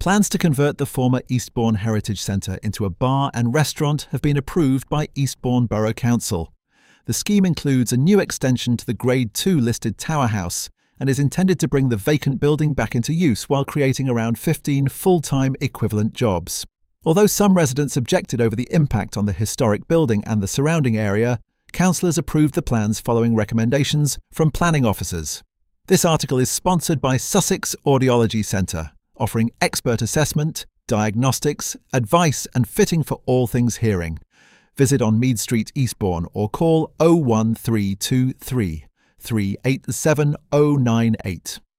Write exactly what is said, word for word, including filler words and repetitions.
Plans to convert the former Eastbourne Heritage Centre into a bar and restaurant have been approved by Eastbourne Borough Council. The scheme includes a new extension to the Grade two listed Tower House and is intended to bring the vacant building back into use while creating around fifteen full-time equivalent jobs. Although some residents objected over the impact on the historic building and the surrounding area, councillors approved the plans following recommendations from planning officers. This article is sponsored by Sussex Audiology Centre, offering expert assessment, diagnostics, advice and fitting for all things hearing. Visit on Mead Street, Eastbourne, or call oh one three two three, three eight seven oh nine eight.